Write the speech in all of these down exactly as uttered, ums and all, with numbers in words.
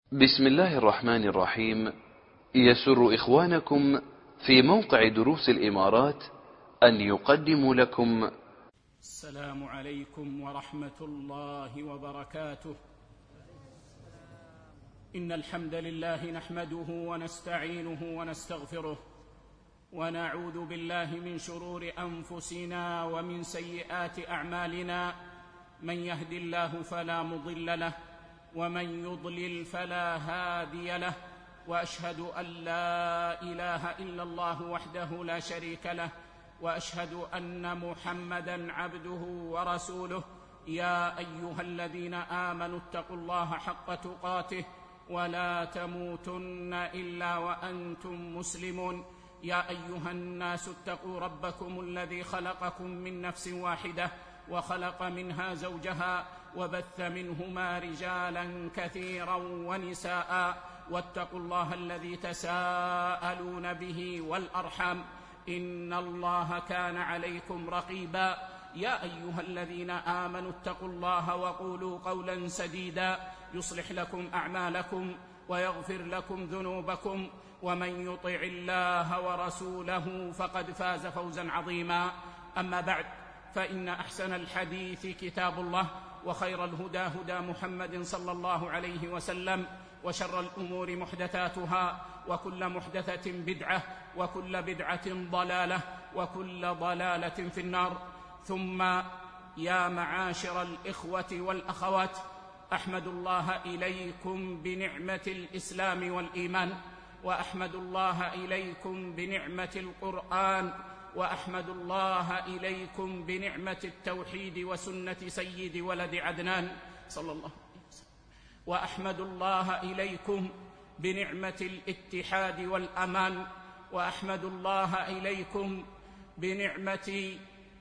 بسم الله الرحمن الرحيم. يسر إخوانكم في موقع دروس الإمارات أن يقدموا لكم السلام عليكم ورحمة الله وبركاته. إن الحمد لله نحمده ونستعينه ونستغفره، ونعوذ بالله من شرور أنفسنا ومن سيئات أعمالنا. من يهد الله فلا مضل له، ومن يضلل فلا هادي له، وأشهد أن لا إله إلا الله وحده لا شريك له، وأشهد أن محمدًا عبده ورسوله. يا أيها الذين آمنوا اتقوا الله حق تقاته ولا تموتن إلا وأنتم مسلمون. يا أيها الناس اتقوا ربكم الذي خلقكم من نفس واحدة، وخلق منها زوجها، وبث منهما رجالا كثيرا ونساء. واتقوا الله الذي تساءلون به والأرحام، إن الله كان عليكم رقيبا. يا أيها الذين آمنوا اتقوا الله وقولوا قولا سديدا يصلح لكم أعمالكم ويغفر لكم ذنوبكم، ومن يطع الله ورسوله فقد فاز فوزا عظيما. أما بعد، فإن أحسن الحديث كتاب الله، وخير الهدى هدى محمد صلى الله عليه وسلم، وشر الأمور محدثاتها، وكل محدثة بدعة، وكل بدعة ضلالة، وكل ضلالة في النار. ثم يا معاشر الإخوة والأخوات، أحمد الله إليكم بنعمة الإسلام والإيمان، وأحمد الله إليكم بنعمة القرآن، وأحمد الله إليكم بنعمة التوحيد وسنة سيد ولد عدنان صلى الله عليه وسلم، وأحمد الله إليكم بنعمة الاتحاد والأمان، وأحمد الله إليكم بنعمة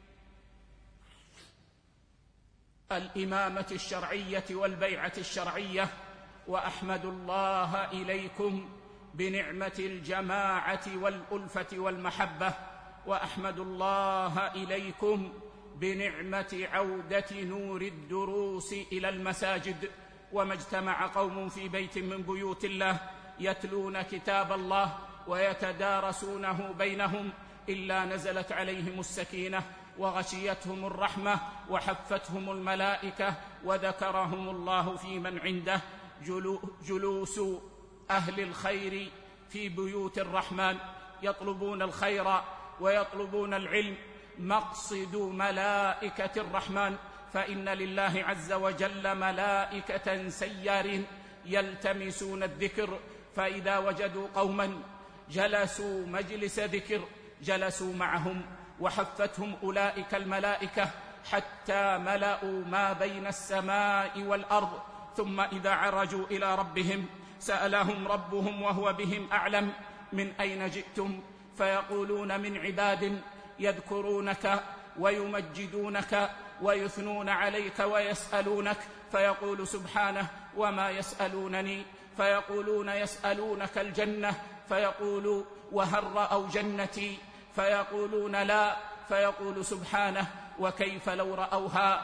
الإمامة الشرعية والبيعة الشرعية، وأحمد الله إليكم بنعمة الجماعة والألفة والمحبة، وأحمد الله إليكم بنعمة عودة نور الدروس إلى المساجد. وما اجتمع قوم في بيت من بيوت الله يتلون كتاب الله ويتدارسونه بينهم إلا نزلت عليهم السكينة وغشيتهم الرحمة وحفتهم الملائكة وذكرهم الله في من عنده. جلوس أهل الخير في بيوت الرحمن يطلبون الخير ويطلبون العلم مقصد ملائكة الرحمن، فإن لله عز وجل ملائكة سيارين يلتمسون الذكر، فإذا وجدوا قوما جلسوا مجلس ذكر جلسوا معهم، وحفتهم أولئك الملائكة حتى ملأوا ما بين السماء والأرض. ثم إذا عرجوا إلى ربهم سألهم ربهم وهو بهم أعلم: من أين جئتم؟ فيقولون: من عباد يذكرونك ويمجدونك ويثنون عليك ويسألونك. فيقول سبحانه: وما يسألونني؟ فيقولون: يسألونك الجنة. فيقول: وهل رأوا جنتي؟ فيقولون: لا. فيقول سبحانه: وكيف لو رأوها؟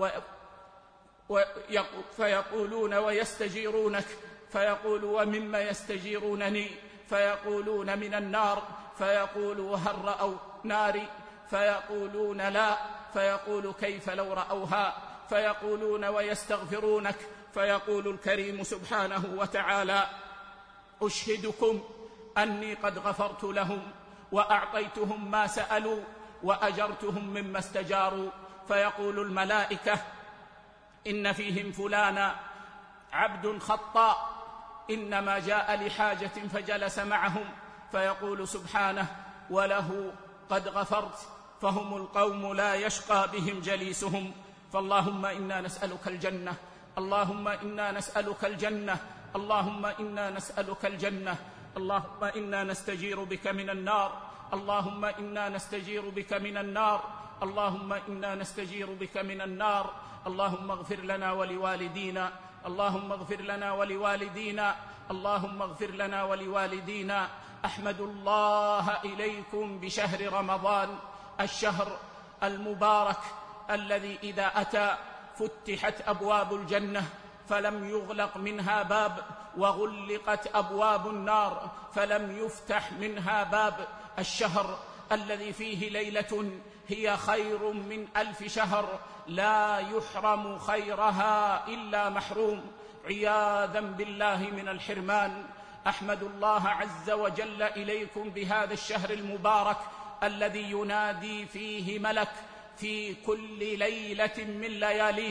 فيقولون: ويستجيرونك. فيقول: ومما يستجيرونني؟ فيقولون: من النار. فيقول: وهل رأوا ناري؟ فيقولون: لا. فيقول: كيف لو رأوها؟ فيقولون: ويستغفرونك. فيقول الكريم سبحانه وتعالى: أشهدكم أني قد غفرت لهم وأعطيتهم ما سألوا وأجرتهم مما استجاروا. فيقول الملائكة: إن فيهم فلانا عبد خطاء إنما جاء لحاجة فجلس معهم. فيقول سبحانه: وله قد غفرت. فهم القوم لا يشقى بهم جليسهم. فاللهم إنا نسألك الجنة، اللهم إنا نسألك الجنة، اللهم إنا نسألك الجنة، اللهم إنا نستجير بك من النار، اللهم إنا نستجير بك من النار، اللهم إنا نستجير بك من النار. اللهم اغفر لنا ولوالدينا، اللهم اغفر لنا ولوالدينا، اللهم اغفر لنا ولوالدينا. أحمد الله إليكم بشهر رمضان، الشهر المبارك الذي إذا أتى فتحت أبواب الجنة فلم يغلق منها باب، وغلقت أبواب النار فلم يفتح منها باب. الشهر الذي فيه ليلة هي خير من ألف شهر، لا يحرم خيرها إلا محروم، عياذا بالله من الحرمان. أحمد الله عز وجل إليكم بهذا الشهر المبارك الذي ينادي فيه ملك في كل ليلة من لياليه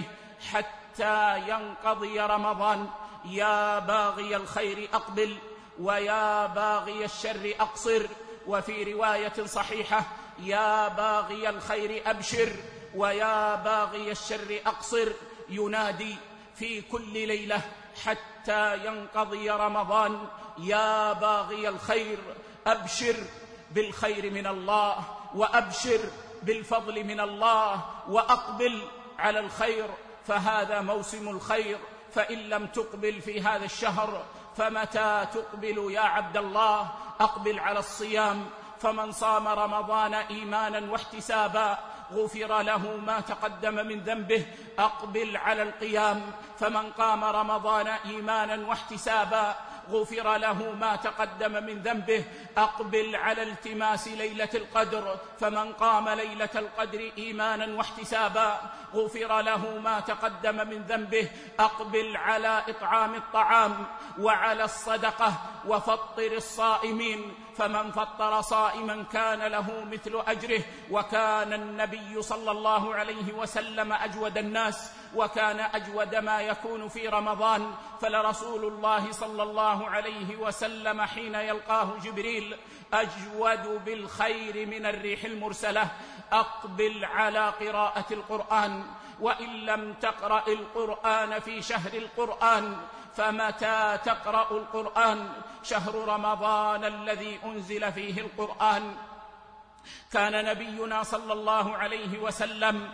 حتى ينقضي رمضان: يا باغي الخير أقبل ويا باغي الشر أقصر. وفي رواية صحيحة: يا باغي الخير أبشر ويا باغي الشر أقصر. ينادي في كل ليلة حتى ينقضي رمضان: يا باغي الخير أبشر بالخير من الله، وأبشر بالفضل من الله، وأقبل على الخير، فهذا موسم الخير. فإن لم تقبل في هذا الشهر فمتى تقبل يا عبد الله؟ أقبل على الصيام، فمن صام رمضان إيمانا واحتسابا غفر له ما تقدم من ذنبه. أقبل على القيام، فمن قام رمضان إيمانا واحتسابا غفر له ما تقدم من ذنبه. أقبل على التماس ليلة القدر، فمن قام ليلة القدر إيمانا واحتسابا غفر له ما تقدم من ذنبه. أقبل على إطعام الطعام وعلى الصدقة وفطر الصائمين، فمن فطر صائما كان له مثل أجره. وكان النبي صلى الله عليه وسلم أجود الناس، وكان أجود ما يكون في رمضان، فلرسول الله صلى الله عليه وسلم حين يلقاه جبريل أجود بالخير من الريح المرسلة. أقبل على قراءة القرآن، وإن لم تقرأ القرآن في شهر القرآن فمتى تقرأ القرآن؟ شهر رمضان الذي أنزل فيه القرآن. كان نبينا صلى الله عليه وسلم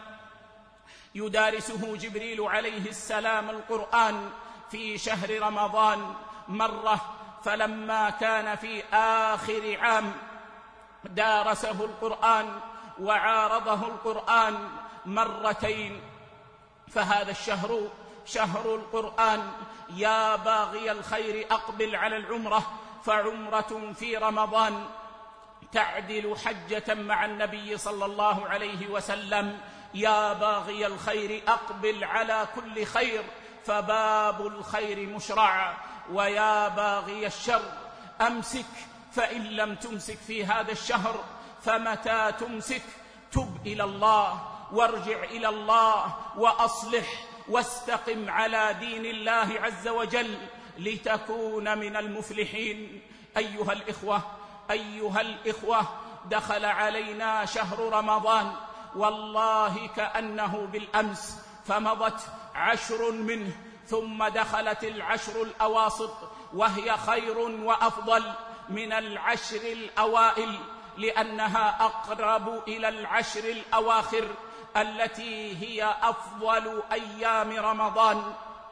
يدارسه جبريل عليه السلام القرآن في شهر رمضان مرة، فلما كان في آخر عام دارسه القرآن وعارضه القرآن مرتين. فهذا الشهر شهر القرآن. يا باغي الخير أقبل على العمرة، فعمرة في رمضان تعدل حجة مع النبي صلى الله عليه وسلم. يا باغي الخير أقبل على كل خير، فباب الخير مشرع. ويا باغي الشر أمسك، فإن لم تمسك في هذا الشهر فمتى تمسك؟ تب إلى الله وارجع إلى الله وأصلح واستقم على دين الله عز وجل لتكون من المفلحين. أيها الإخوة أيها الإخوة دخل علينا شهر رمضان والله كأنه بالأمس، فمضت عشر منه، ثم دخلت العشر الأواسط وهي خير وأفضل من العشر الأوائل، لأنها أقرب إلى العشر الأواخر التي هي أفضل أيام رمضان،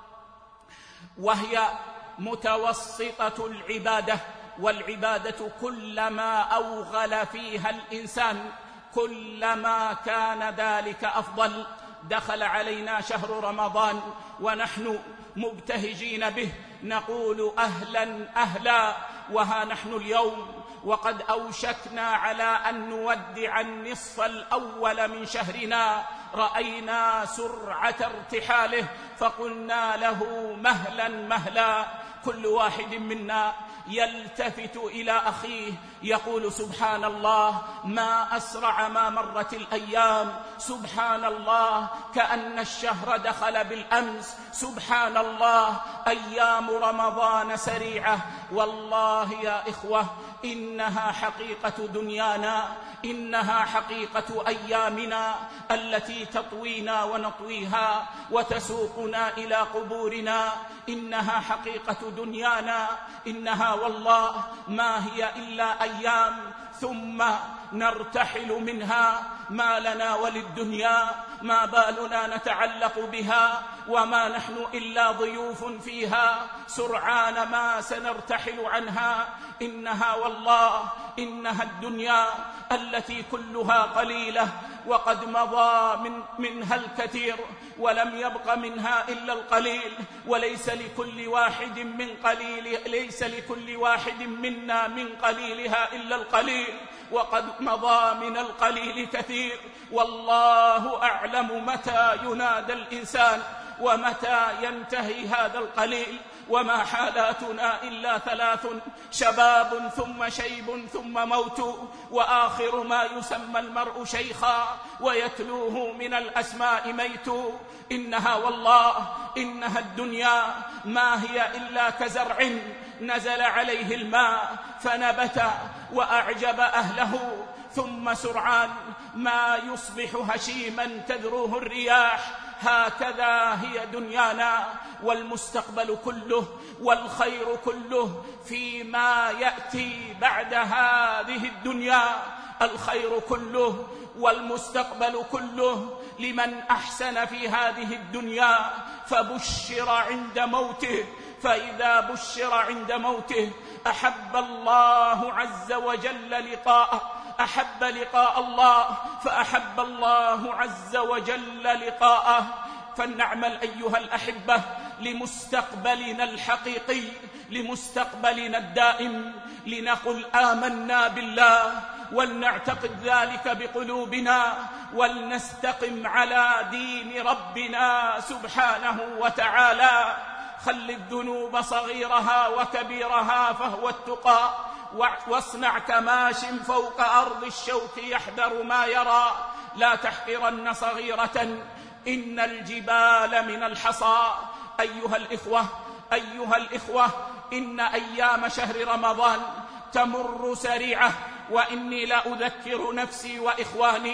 وهي متوسطة العبادة. والعبادة كلما أوغل فيها الإنسان كلما كان ذلك أفضل. دخل علينا شهر رمضان ونحن مبتهجين به، نقول أهلا أهلا، وها نحن اليوم وقد أوشكنا على أن نودع النصف الأول من شهرنا. رأينا سرعة ارتحاله فقلنا له مهلا مهلا. كل واحد منا يلتفت إلى أخيه يقول سبحان الله، ما أسرع ما مرت الأيام، سبحان الله كأن الشهر دخل بالأمس، سبحان الله أيام رمضان سريعة. والله يا إخوة إنها حقيقة دنيانا، إنها حقيقة أيامنا التي تطوينا ونطويها وتسوقنا إلى قبورنا. إنها حقيقة دنيانا، إنها والله ما هي إلا أيام ثم نرتحل منها. ما لنا وللدنيا، ما بالنا نتعلق بها، وما نحن إلا ضيوف فيها، سرعان ما سنرتحل عنها. إنها والله إنها الدنيا التي كلها قليلة وقد مضى من منها الكثير ولم يبق منها إلا القليل، وليس لكل واحد من قليل ليس لكل واحد منا من قليلها إلا القليل، وقد مضى من القليل كثير. والله أعلم متى ينادى الإنسان ومتى ينتهي هذا القليل، وما حالاتنا إلا ثلاث: شباب ثم شيب ثم موت، وآخر ما يسمى المرء شيخا ويتلوه من الأسماء ميت. إنها والله إنها الدنيا ما هي إلا كزرع نزل عليه الماء فنبت وأعجب أهله، ثم سرعان ما يصبح هشيما تذروه الرياح. هكذا هي دنيانا، والمستقبل كله والخير كله فيما يأتي بعد هذه الدنيا. الخير كله والمستقبل كله لمن أحسن في هذه الدنيا فبشر عند موته، فإذا بشر عند موته أحب الله عز وجل لقاءه، أحب لقاء الله فأحب الله عز وجل لقاءه. فلنعمل أيها الأحبة لمستقبلنا الحقيقي، لمستقبلنا الدائم، لنقل آمنا بالله ولنعتقد ذلك بقلوبنا، ولنستقم على دين ربنا سبحانه وتعالى. خل الذنوب صغيرها وكبيرها فهو التقى، واصنع كماش فوق أرض الشوك يحذر ما يرى. لا تحقرن صغيرة إن الجبال من الحصى. أيها الإخوة أيها الإخوة إن أيام شهر رمضان تمر سريعة، وإني لا أذكر نفسي وإخواني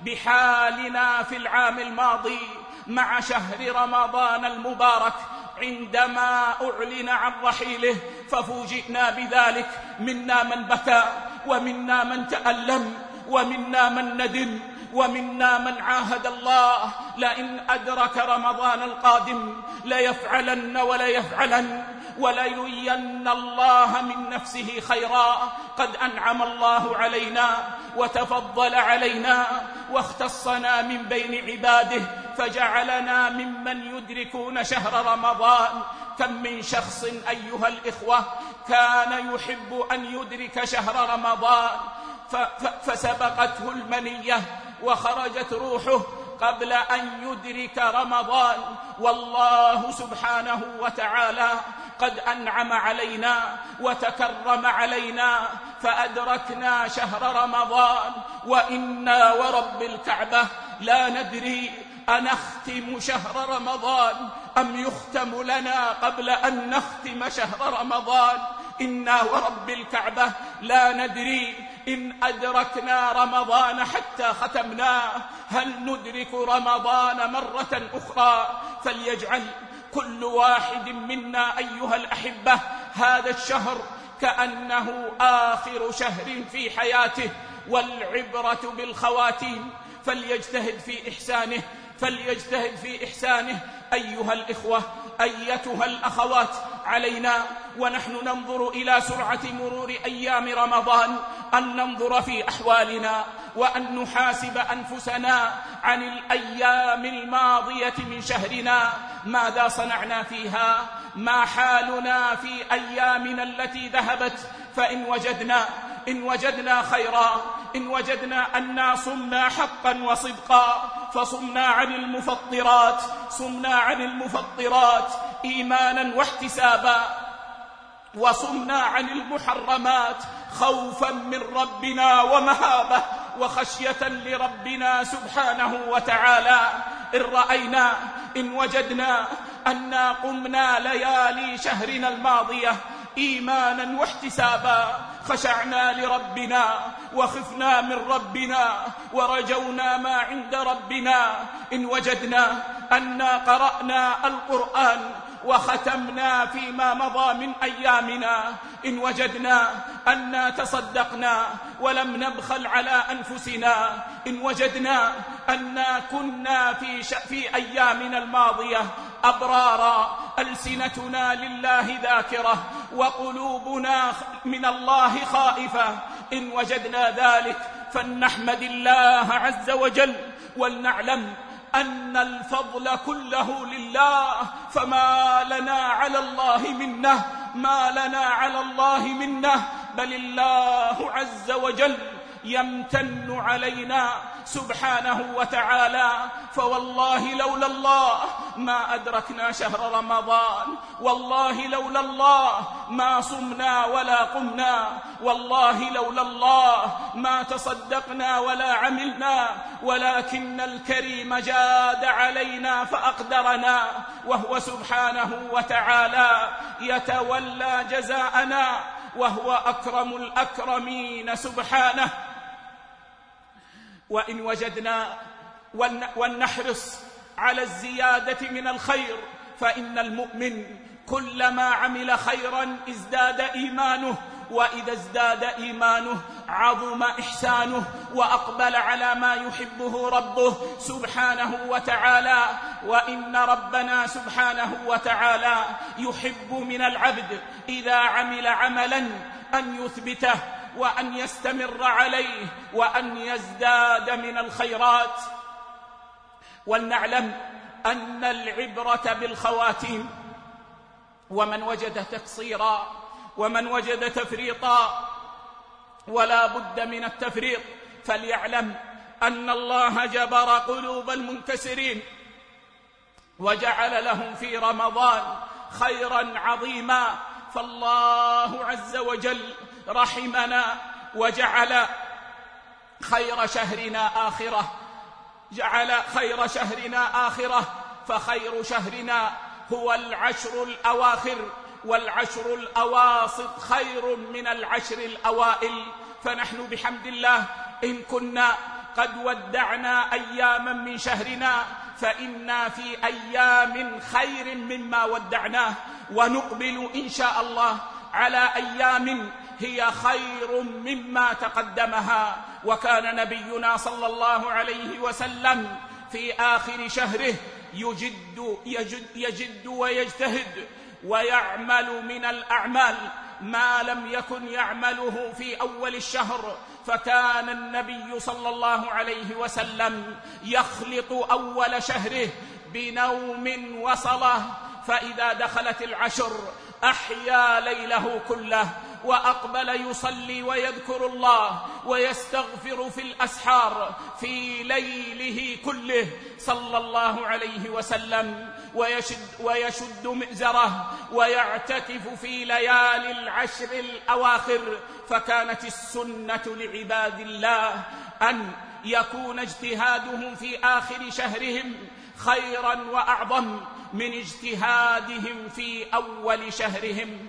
بحالنا في العام الماضي مع شهر رمضان المبارك عندما أعلن عن رحيله، ففوجئنا بذلك. منا من بكى، ومنا من تألم، ومنا من ندم، ومنا من عاهد الله لئن أدرك رمضان القادم ليفعلن وليفعلن وليرين الله من نفسه خيرا. قد أنعم الله علينا وتفضل علينا واختصنا من بين عباده فجعلنا ممن يدركون شهر رمضان. كم من شخص أيها الإخوة كان يحب أن يدرك شهر رمضان فسبقته المنية وخرجت روحه قبل أن يدرك رمضان. والله سبحانه وتعالى قد أنعم علينا وتكرم علينا فأدركنا شهر رمضان، وإنا ورب الكعبة لا ندري أنختم شهر رمضان أم يختم لنا قبل أن نختم شهر رمضان. إنا ورب الكعبة لا ندري إن أدركنا رمضان حتى ختمناه هل ندرك رمضان مرة أخرى. فليجعل كل واحد منا أيها الأحبة هذا الشهر كأنه آخر شهر في حياته، والعبرة بالخواتيم. فليجتهد في إحسانه فليجتهد في إحسانه. أيها الإخوة أيتها الأخوات، علينا ونحن ننظر إلى سرعة مرور أيام رمضان أن ننظر في أحوالنا وأن نحاسب أنفسنا عن الأيام الماضية من شهرنا. ماذا صنعنا فيها؟ ما حالنا في أيامنا التي ذهبت؟ فإن وجدنا إن وجدنا خيرا، إن وجدنا أننا صمنا حقا وصدقا فصمنا عن المفطرات صمنا عن المفطرات إيمانا واحتسابا، وصمنا عن المحرمات خوفا من ربنا ومهابة وخشية لربنا سبحانه وتعالى. إن رأينا إن وجدنا أننا قمنا ليالي شهرنا الماضية إيمانا واحتسابا، خشعنا لربنا وخفنا من ربنا ورجونا ما عند ربنا. إن وجدنا أننا قرأنا القرآن وختمنا فيما مضى من أيامنا، إن وجدنا أننا تصدقنا ولم نبخل على أنفسنا، إن وجدنا أننا كنا في, ش... في أيامنا الماضية أبرارا ألسنتنا لله ذاكرة وقلوبنا من الله خائفة، إن وجدنا ذلك فلنحمد الله عز وجل ولنعلم أن الفضل كله لله، فما لنا على الله منه، ما لنا على الله منه، بل الله عز وجل يمتن علينا سبحانه وتعالى. فوالله لولا الله ما أدركنا شهر رمضان، والله لولا الله ما صمنا ولا قمنا، والله لولا الله ما تصدقنا ولا عملنا، ولكن الكريم جاد علينا فأقدرنا، وهو سبحانه وتعالى يتولى جزاءنا، وهو أكرم الأكرمين سبحانه. وإن وجدنا ولنحرص على الزيادة من الخير، فإن المؤمن كلما عمل خيرا ازداد إيمانه، وإذا ازداد إيمانه عظم إحسانه، وأقبل على ما يحبه ربه سبحانه وتعالى. وإن ربنا سبحانه وتعالى يحب من العبد إذا عمل عملا أن يثبته وأن يستمر عليه وأن يزداد من الخيرات. ولنعلم أن العبرة بالخواتيم، ومن وجد تقصيرا ومن وجد تفريطا ولا بد من التفريط فليعلم أن الله جبر قلوب المنكسرين وجعل لهم في رمضان خيرا عظيما. فالله عز وجل رحمنا وجعل خير شهرنا آخرة، جعل خير شهرنا آخرة، فخير شهرنا هو العشر الأواخر، والعشر الأواسط خير من العشر الأوائل. فنحن بحمد الله إن كنا قد ودعنا أياما من شهرنا فإنا في أيام خير مما ودعناه، ونقبل إن شاء الله على أيام هي خير مما تقدمها. وكان نبينا صلى الله عليه وسلم في آخر شهره يجد, يجد, يجد ويجتهد ويعمل من الأعمال ما لم يكن يعمله في أول الشهر. فكان النبي صلى الله عليه وسلم يخلط أول شهره بنوم وصلاة، فإذا دخلت العشر أحيا ليله كله وأقبل يصلي ويذكر الله ويستغفر في الأسحار في ليله كله صلى الله عليه وسلم، ويشد, ويشد مئزره ويعتكف في ليالي العشر الأواخر. فكانت السنة لعباد الله أن يكون اجتهادهم في آخر شهرهم خيرا وأعظم من اجتهادهم في أول شهرهم.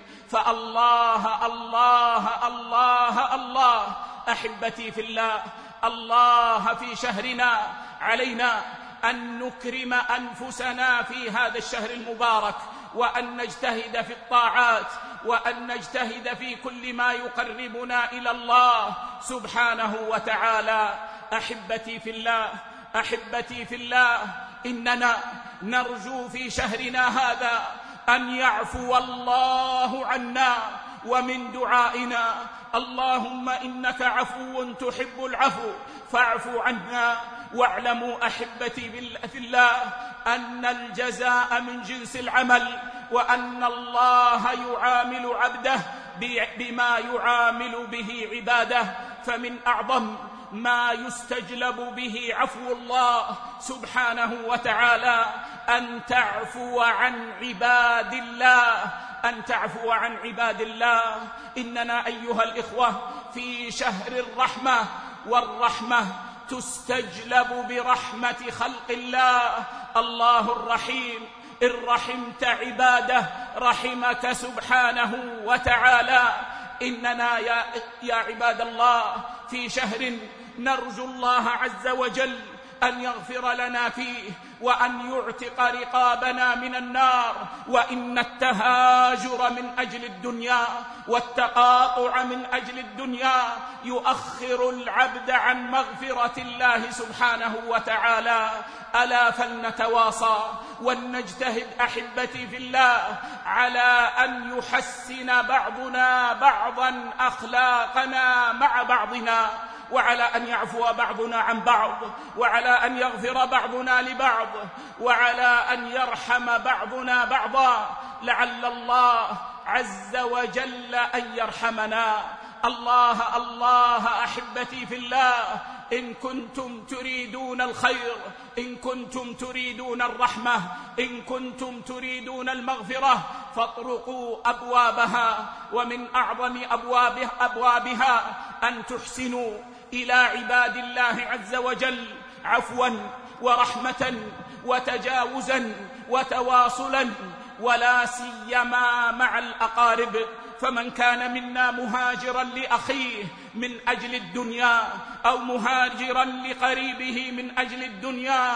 فالله الله الله الله أحبتي في الله، الله في شهرنا علينا أن نكرم أنفسنا في هذا الشهر المبارك، وأن نجتهد في الطاعات، وأن نجتهد في كل ما يقربنا إلى الله سبحانه وتعالى. أحبتي في الله، أحبتي في الله، إننا نرجو في شهرنا هذا أن يعفو الله عنا، ومن دعائنا اللهم إنك عفو تحب العفو فاعف عنا. واعلموا أحبتي في الله أن الجزاء من جنس العمل، وأن الله يعامل عبده بما يعامل به عباده. فمن أعظم ما يستجلب به عفو الله سبحانه وتعالى أن تعفو عن عباد الله، أن تعفو عن عباد الله. إننا أيها الإخوة في شهر الرحمة، والرحمة تستجلب برحمة خلق الله. الله الرحيم، إن رحمت عباده رحمك سبحانه وتعالى. إننا يا, يا عباد الله في شهر نرجو الله عز وجل أن يغفر لنا فيه، وأن يعتق رقابنا من النار. وإن التهاجر من أجل الدنيا والتقاطع من أجل الدنيا يؤخر العبد عن مغفرة الله سبحانه وتعالى. ألا فلنتواصى ولنجتهد أحبتي في الله على أن يحسن بعضنا بعضا أخلاقنا مع بعضنا، وعلى أن يعفو بعضنا عن بعض، وعلى أن يغفر بعضنا لبعض، وعلى أن يرحم بعضنا بعضا، لعل الله عز وجل أن يرحمنا. الله الله أحبتي في الله، إن كنتم تريدون الخير، إن كنتم تريدون الرحمة، إن كنتم تريدون المغفرة، فاطرقوا أبوابها، ومن أعظم أبوابها, أبوابها أن تحسنوا إلى عباد الله عز وجل عفوا ورحمة وتجاوزا وتواصلا، ولا سيما مع الأقارب. فمن كان منا مهاجرا لأخيه من أجل الدنيا أو مهاجرا لقريبه من أجل الدنيا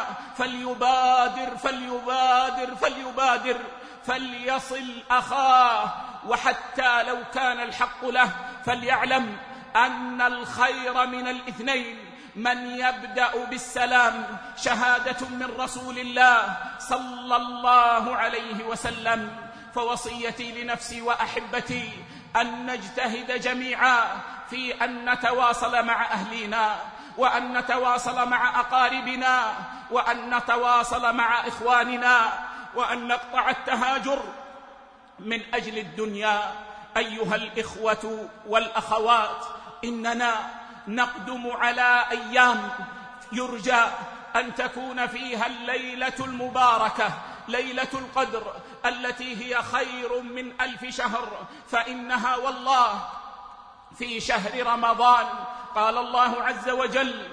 فليبادر فليبادر فليبادر فليصل أخاه، وحتى لو كان الحق له فليعلم أن الخير من الاثنين. من يبدأ بالسلام شهادة من رسول الله صلى الله عليه وسلم. فوصيتي لنفسي وأحبتي أن نجتهد جميعا في أن نتواصل مع أهلنا، وأن نتواصل مع أقاربنا، وأن نتواصل مع إخواننا، وأن نقطع التهاجر من أجل الدنيا. أيها الإخوة والأخوات، إننا نقدم على أيام يرجى أن تكون فيها الليلة المباركة، ليلة القدر التي هي خير من ألف شهر، فإنها والله في شهر رمضان. قال الله عز وجل: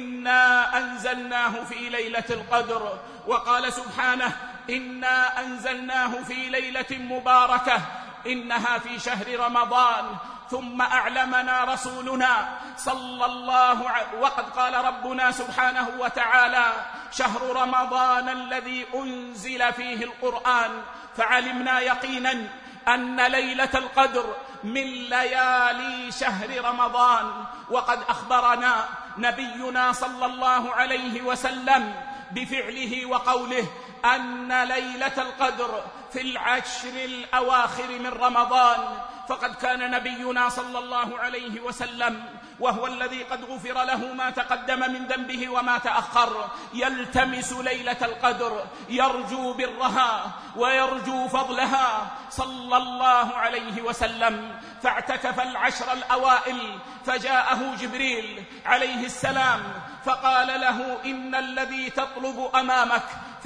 إنا أنزلناه في ليلة القدر. وقال سبحانه: إنا أنزلناه في ليلة مباركة إنها في شهر رمضان. ثم أعلمنا رسولنا صلى الله عليه وسلم، وقد قال ربنا سبحانه وتعالى: شهر رمضان الذي أنزل فيه القرآن. فعلمنا يقينا أن ليلة القدر من ليالي شهر رمضان. وقد أخبرنا نبينا صلى الله عليه وسلم بفعله وقوله أن ليلة القدر في العشر الأواخر من رمضان. فقد كان نبينا صلى الله عليه وسلم، وهو الذي قد غفر له ما تقدم من ذنبه وما تأخر، يلتمس ليلة القدر، يرجو برها ويرجو فضلها صلى الله عليه وسلم. فاعتكف العشر الأوائل، فجاءه جبريل عليه السلام فقال له: إن الذي تطلب أمامك.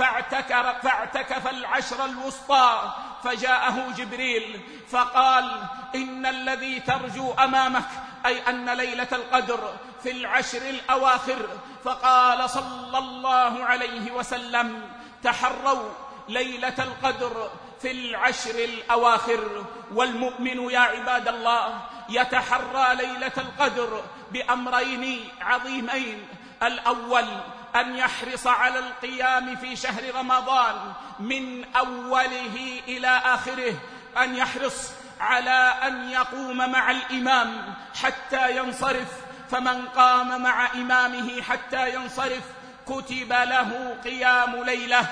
فاعتكف العشر الوسطى، فجاءه جبريل فقال: إن الذي ترجو أمامك، أي أن ليلة القدر في العشر الأواخر. فقال صلى الله عليه وسلم: تحروا ليلة القدر في العشر الأواخر. والمؤمن يا عباد الله يتحرى ليلة القدر بأمرين عظيمين: الأول أن يحرص على القيام في شهر رمضان من أوله إلى آخره، أن يحرص على أن يقوم مع الإمام حتى ينصرف. فمن قام مع إمامه حتى ينصرف كتب له قيام ليلة.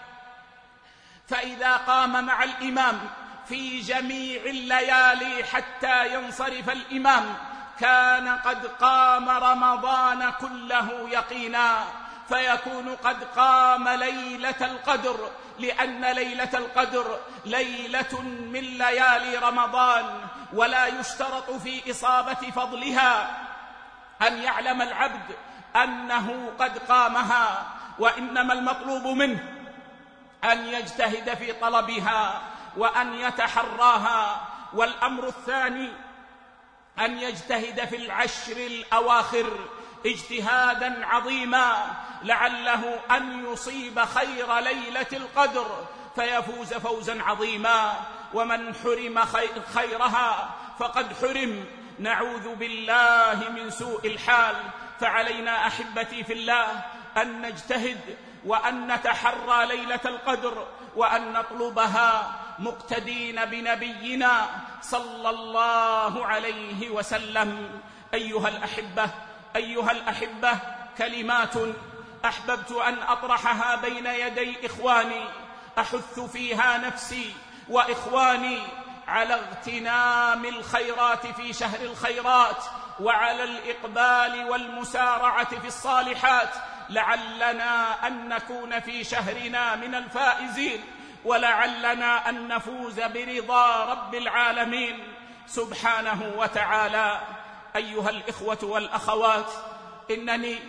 فإذا قام مع الإمام في جميع الليالي حتى ينصرف الإمام كان قد قام رمضان كله يقينا، فيكون قد قام ليلة القدر، لأن ليلة القدر ليلة من ليالي رمضان. ولا يشترط في إصابة فضلها أن يعلم العبد أنه قد قامها، وإنما المطلوب منه أن يجتهد في طلبها وأن يتحراها. والأمر الثاني أن يجتهد في العشر الأواخر اجتهادا عظيما، لعله أن يصيب خير ليلة القدر فيفوز فوزا عظيما. ومن حرم خيرها فقد حرم. نعوذ بالله من سوء الحال. فعلينا أحبتي في الله أن نجتهد وأن نتحرى ليلة القدر وأن نطلبها مقتدين بنبينا صلى الله عليه وسلم. أيها الأحبة أيها الأحبة كلمات أحببت أن أطرحها بين يدي إخواني، أحث فيها نفسي وإخواني على اغتنام الخيرات في شهر الخيرات، وعلى الإقبال والمسارعة في الصالحات، لعلنا أن نكون في شهرنا من الفائزين، ولعلنا أن نفوز برضا رب العالمين سبحانه وتعالى. أيها الإخوة والأخوات، إنني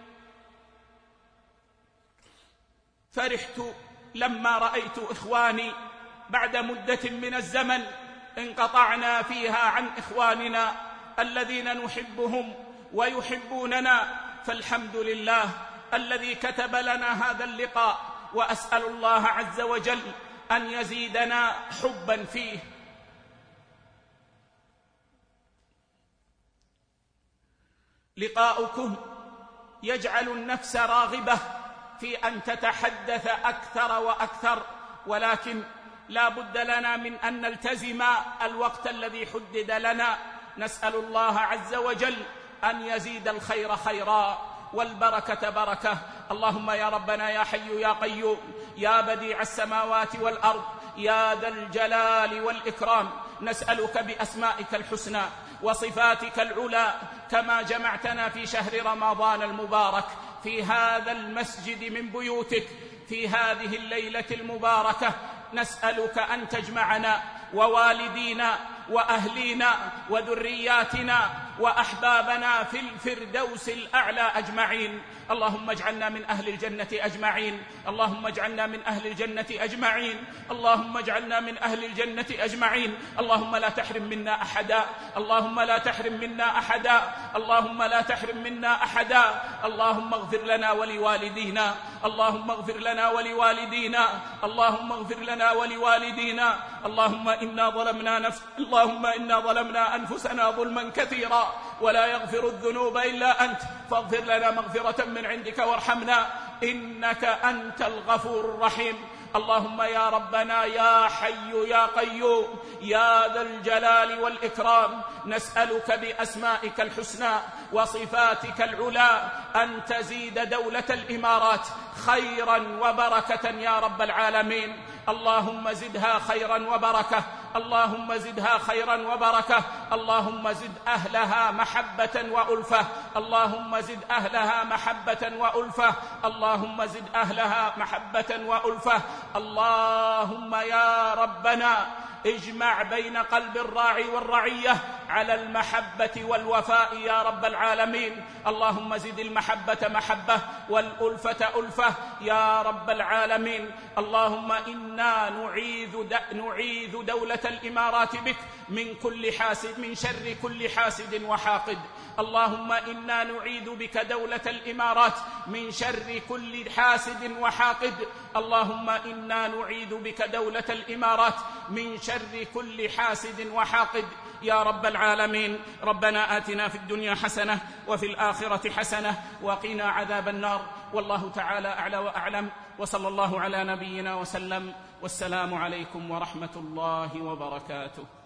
فرحت لما رأيت إخواني بعد مدة من الزمن انقطعنا فيها عن إخواننا الذين نحبهم ويحبوننا، فالحمد لله الذي كتب لنا هذا اللقاء، وأسأل الله عز وجل أن يزيدنا حبا فيه. لقاؤكم يجعل النفس راغبة في أن تتحدث أكثر وأكثر، ولكن لا بد لنا من أن نلتزم الوقت الذي حدد لنا. نسأل الله عز وجل أن يزيد الخير خيرا والبركة بركة. اللهم يا ربنا يا حي يا قيوم يا بديع السماوات والأرض يا ذا الجلال والإكرام، نسألك بأسمائك الحسنى وصفاتك العلى كما جمعتنا في شهر رمضان المبارك في هذا المسجد من بيوتك في هذه الليلة المباركة، نسألك أن تجمعنا ووالدينا وأهلينا وذرياتنا وأحبابنا في الفردوس الأعلى أجمعين. اللهم اجعلنا من أهل الجنة أجمعين، اللهم اجعلنا من أهل الجنة أجمعين، اللهم اجعلنا من أهل الجنة أجمعين. اللهم لا تحرم منا أحدا، اللهم لا تحرم منا أحدا، اللهم لا تحرم منا أحدا. اللهم اغفر لنا ولوالدينا، اللهم اغفر لنا ولوالدينا، اللهم اغفر لنا ولوالدينا. اللهم إنا ظلمنا نفس اللهم إنا ظلمنا أنفسنا ظلما كثيرا ولا يغفر الذنوب إلا أنت، فاغفر لنا مغفرة من عندك وارحمنا إنك أنت الغفور الرحيم. اللهم يا ربنا يا حي يا قيوم يا ذا الجلال والإكرام، نسألك بأسمائك الحسنى وصفاتك العلى أن تزيد دولة الإمارات خيرا وبركة يا رب العالمين. اللهم زدها خيرا وبركة، اللهم زدها خيرا وبركة، اللهم زد أهلها محبة وألفة، اللهم زد أهلها محبة وألفة، اللهم زد أهلها محبة وألفة. اللهم يا ربنا اجمع بين قلب الراعي والرعية على المحبة والوفاء يا رب العالمين. اللهم زد المحبة محبة والألفة ألفة يا رب العالمين. اللهم إنا نعيذ نعيذ دولة الإمارات بك من كل حاسد من شر كل حاسد وحاقد. اللهم إنا نعيذ بك دولة الإمارات من شر كل حاسد وحاقد. اللهم إنا نعيذ بك دولة الإمارات من شر كل حاسد وحاقد يا رب العالمين. ربنا آتنا في الدنيا حسنة وفي الآخرة حسنة وقنا عذاب النار، والله تعالى أعلى وأعلم، وصلى الله على نبينا وسلم، والسلام عليكم ورحمة الله وبركاته.